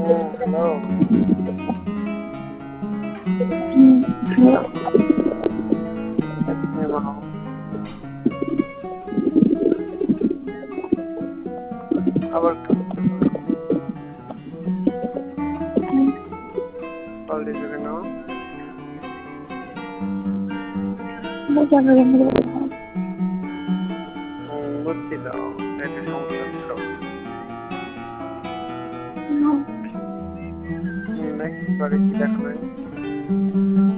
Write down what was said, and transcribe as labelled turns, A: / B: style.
A: Hello.
B: Hello.
A: হ্যাঁ, বলো। আবার কল দিছো কেন? বুঝছি তো, নেটের সমস্যা ছিল। নেক্সট বারে কি দেখাবে?